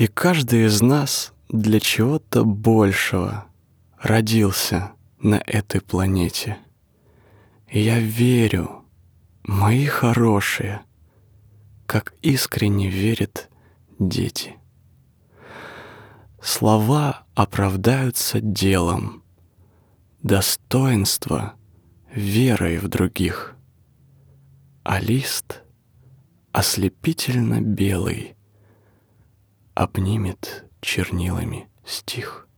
И каждый из нас для чего-то большего родился на этой планете. И я верю, мои хорошие, как искренне верят дети. Слова оправдаются делом, достоинство верой в других, а лист ослепительно белый обнимет чернилами стих.